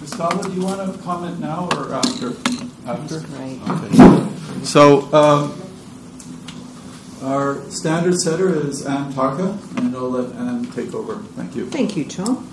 Gustavo, do you want to comment now or after? After? Right. Okay. So, our standard setter is Anne Tarka, and I'll let Anne take over. Thank you. Thank you, Tom.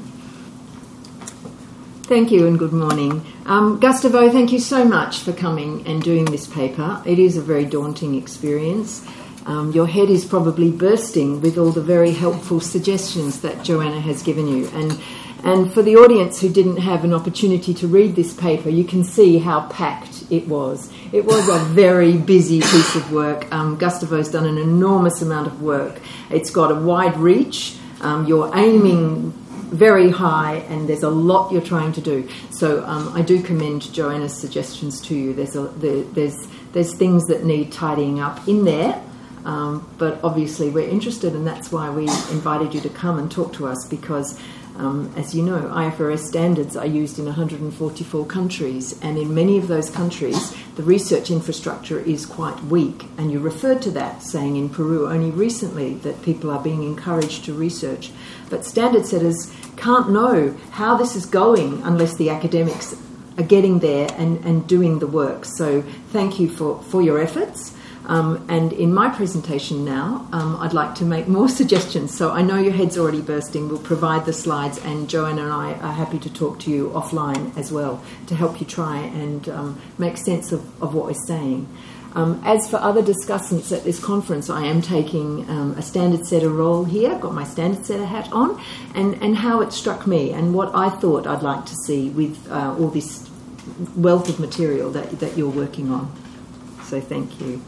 Thank you and good morning. Gustavo, thank you so much for coming and doing this paper. It is a very daunting experience. Your head is probably bursting with all the very helpful suggestions that Joanna has given you. And for the audience who didn't have an opportunity to read this paper, you can see how packed it was. It was a very busy piece of work. Gustavo's done an enormous amount of work. It's got a wide reach. You're aiming very high, and there's a lot you're trying to do. So I do commend Joanna's suggestions to you. There's things that need tidying up in there, but obviously we're interested, and that's why we invited you to come and talk to us, because as you know, IFRS standards are used in 144 countries, and in many of those countries the research infrastructure is quite weak, and you referred to that, saying in Peru only recently that people are being encouraged to research. But standard setters can't know how this is going unless the academics are getting there and doing the work. So thank you for your efforts. And in my presentation now, I'd like to make more suggestions. So I know your head's already bursting. We'll provide the slides, and Joanna and I are happy to talk to you offline as well to help you try and make sense of what we're saying. As for other discussants at this conference, I am taking a standard setter role here. I've got my standard setter hat on, and how it struck me and what I thought I'd like to see with all this wealth of material that you're working on. So thank you.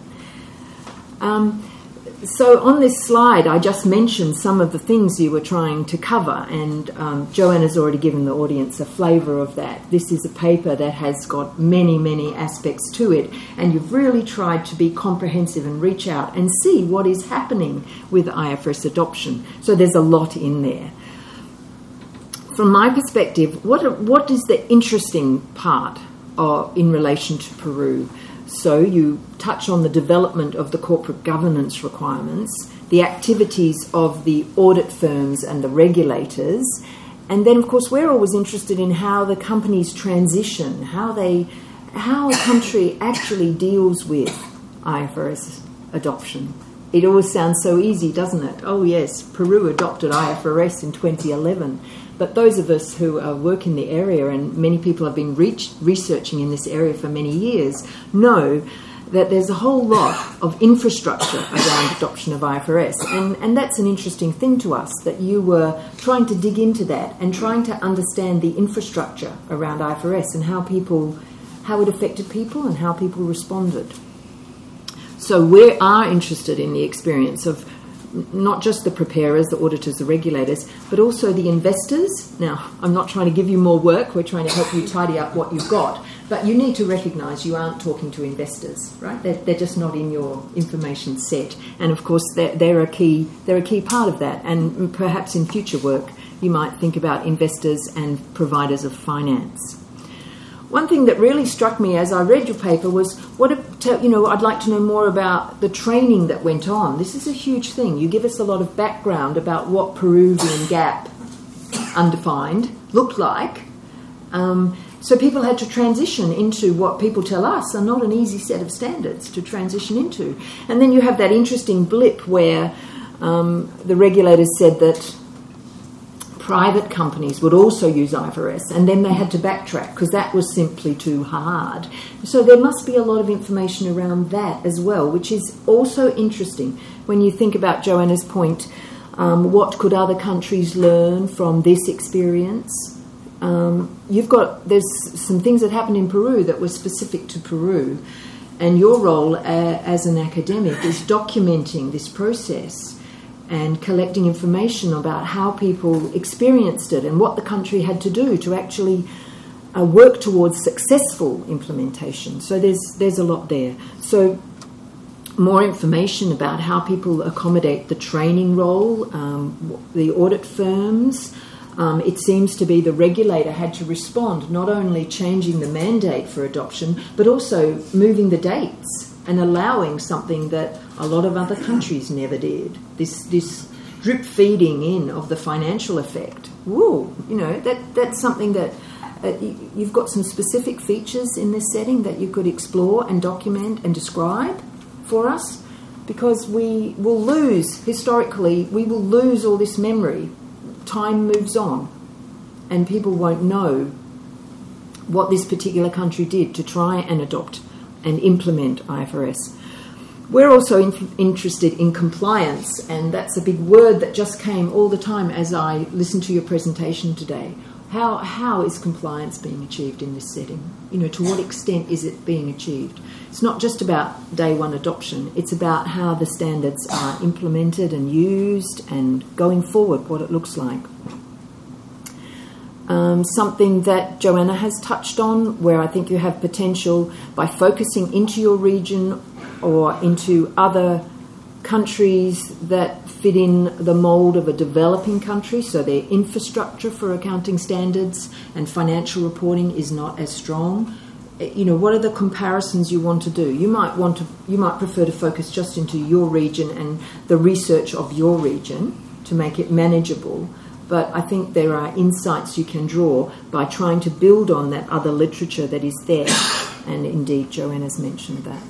So on this slide, I just mentioned some of the things you were trying to cover, and Joanna's already given the audience a flavour of that. This is a paper that has got many, many aspects to it, and you've really tried to be comprehensive and reach out and see what is happening with IFRS adoption. So there's a lot in there. From my perspective, what is the interesting part in relation to Peru? So you touch on the development of the corporate governance requirements, the activities of the audit firms and the regulators, and then, of course, we're always interested in how the companies transition, how a country actually deals with IFRS adoption. It always sounds so easy, doesn't it? Oh, yes, Peru adopted IFRS in 2011. But those of us who work in the area, and many people have been researching in this area for many years, know that there's a whole lot of infrastructure around adoption of IFRS. And that's an interesting thing to us, that you were trying to dig into that and trying to understand the infrastructure around IFRS and how it affected people and how people responded. So we are interested in the experience of not just the preparers, the auditors, the regulators, but also the investors. Now, I'm not trying to give you more work. We're trying to help you tidy up what you've got. But you need to recognise you aren't talking to investors, right? They're just not in your information set. And, of course, they're a key part of that. And perhaps in future work, you might think about investors and providers of finance. One thing that really struck me as I read your paper was I'd like to know more about the training that went on. This is a huge thing. You give us a lot of background about what Peruvian GAAP, undefined, looked like. So people had to transition into what people tell us are not an easy set of standards to transition into. And then you have that interesting blip where the regulators said that private companies would also use IFRS, and then they had to backtrack because that was simply too hard. So there must be a lot of information around that as well, which is also interesting when you think about Joanna's point. What could other countries learn from this experience? There's some things that happened in Peru that were specific to Peru, and your role as an academic is documenting this process and collecting information about how people experienced it and what the country had to do to actually work towards successful implementation. So there's a lot there. So more information about how people accommodate the training role, the audit firms. It seems to be the regulator had to respond, not only changing the mandate for adoption, but also moving the dates and allowing something that a lot of other countries never did. This drip feeding in of the financial effect. Whoa, that's something that you've got some specific features in this setting that you could explore and document and describe for us, because we will lose, historically, we will lose all this memory. Time moves on, and people won't know what this particular country did to try and adopt and implement IFRS. We're also interested in compliance, and that's a big word that just came all the time as I listened to your presentation today. How is compliance being achieved in this setting? To what extent is it being achieved? It's not just about day one adoption. It's about how the standards are implemented and used, and going forward, what it looks like. Something that Joanna has touched on, where I think you have potential by focusing into your region or into other countries that fit in the mould of a developing country, so their infrastructure for accounting standards and financial reporting is not as strong. What are the comparisons you want to do? You might prefer to focus just into your region and the research of your region to make it manageable. But I think there are insights you can draw by trying to build on that other literature that is there. And indeed, Joanna's mentioned that.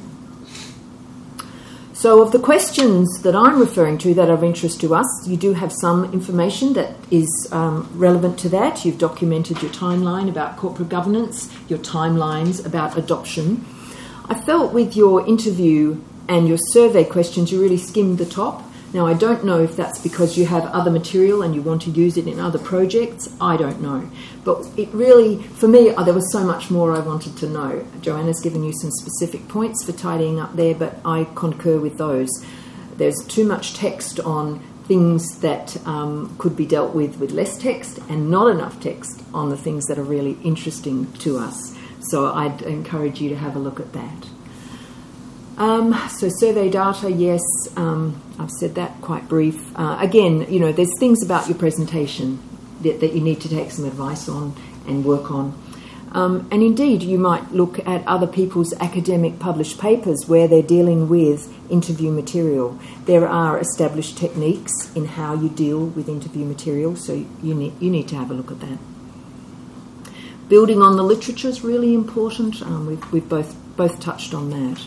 So of the questions that I'm referring to that are of interest to us, you do have some information that is relevant to that. You've documented your timeline about corporate governance, your timelines about adoption. I felt with your interview and your survey questions, you really skimmed the top. Now, I don't know if that's because you have other material and you want to use it in other projects. I don't know. But it really, for me, there was so much more I wanted to know. Joanna's given you some specific points for tidying up there, but I concur with those. There's too much text on things that could be dealt with less text, and not enough text on the things that are really interesting to us. So I'd encourage you to have a look at that. So survey data, yes, I've said that, quite brief. Again, there's things about your presentation that you need to take some advice on and work on. And indeed, you might look at other people's academic published papers where they're dealing with interview material. There are established techniques in how you deal with interview material, so you need to have a look at that. Building on the literature is really important. We've both touched on that.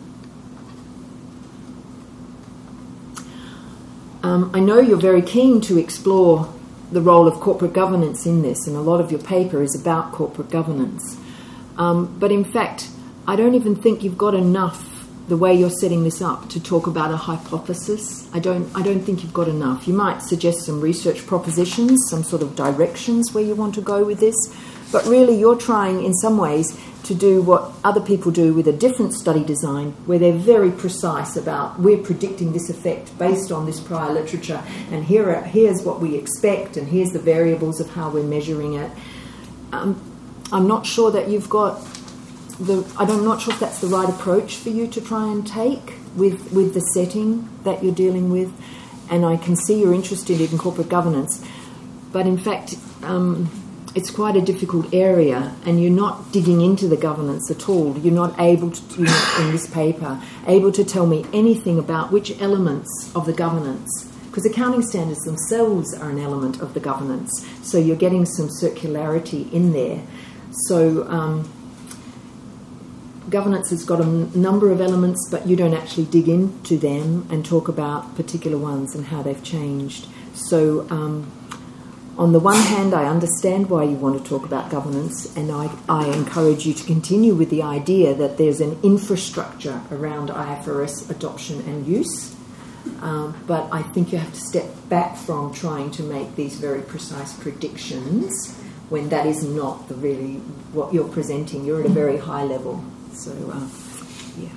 I know you're very keen to explore the role of corporate governance in this, and a lot of your paper is about corporate governance. But in fact, I don't even think you've got enough, the way you're setting this up, to talk about a hypothesis. I don't think you've got enough. You might suggest some research propositions, some sort of directions where you want to go with this, but really you're trying in some ways to do what other people do with a different study design, where they're very precise about, we're predicting this effect based on this prior literature, and here's what we expect, and here's the variables of how we're measuring it. I'm not sure that you've got I'm not sure if that's the right approach for you to try and take with the setting that you're dealing with. And I can see you're interested in corporate governance, but in fact, it's quite a difficult area, and you're not digging into the governance at all. You're not able to, in this paper, able to tell me anything about which elements of the governance, because accounting standards themselves are an element of the governance. So you're getting some circularity in there. So governance has got a number of elements, but you don't actually dig into them and talk about particular ones and how they've changed. So on the one hand, I understand why you want to talk about governance, and I encourage you to continue with the idea that there's an infrastructure around IFRS adoption and use. But I think you have to step back from trying to make these very precise predictions when that is not really what you're presenting. You're at a very high level. So, yeah.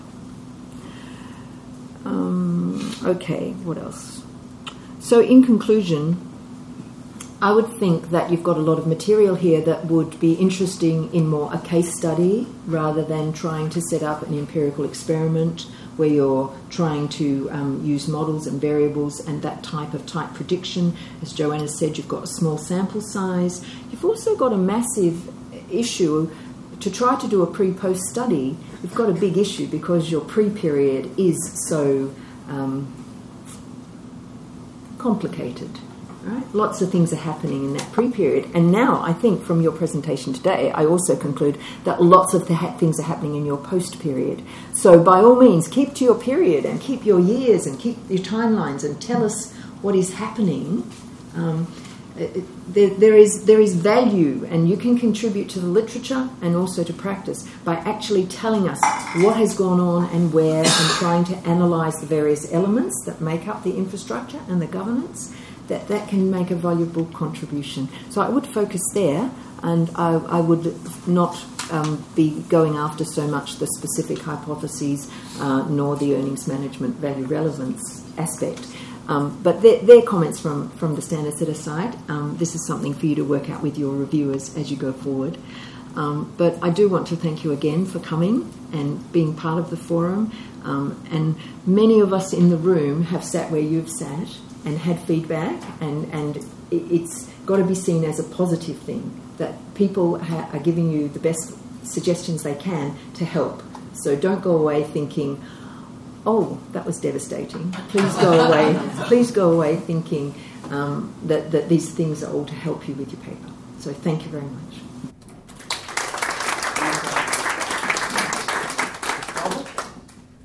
Okay, what else? So in conclusion, I would think that you've got a lot of material here that would be interesting in more a case study rather than trying to set up an empirical experiment where you're trying to use models and variables and that type prediction. As Joanna said, you've got a small sample size. You've also got a massive issue. To try to do a pre-post study, you've got a big issue because your pre-period is so complicated. Right? Lots of things are happening in that pre-period. And now, I think from your presentation today, I also conclude that lots of things are happening in your post-period. So by all means, keep to your period and keep your years and keep your timelines and tell us what is happening. There is value, and you can contribute to the literature and also to practice by actually telling us what has gone on and where, and trying to analyse the various elements that make up the infrastructure and the governance. That can make a valuable contribution. So I would focus there, and I would not be going after so much the specific hypotheses nor the earnings management value relevance aspect. But they're comments from the standard set aside. This is something for you to work out with your reviewers as you go forward. But I do want to thank you again for coming and being part of the forum. And many of us in the room have sat where you've sat and had feedback, and it's got to be seen as a positive thing, that people are giving you the best suggestions they can to help. So don't go away thinking, oh, that was devastating. Please go away thinking that these things are all to help you with your paper. So thank you very much.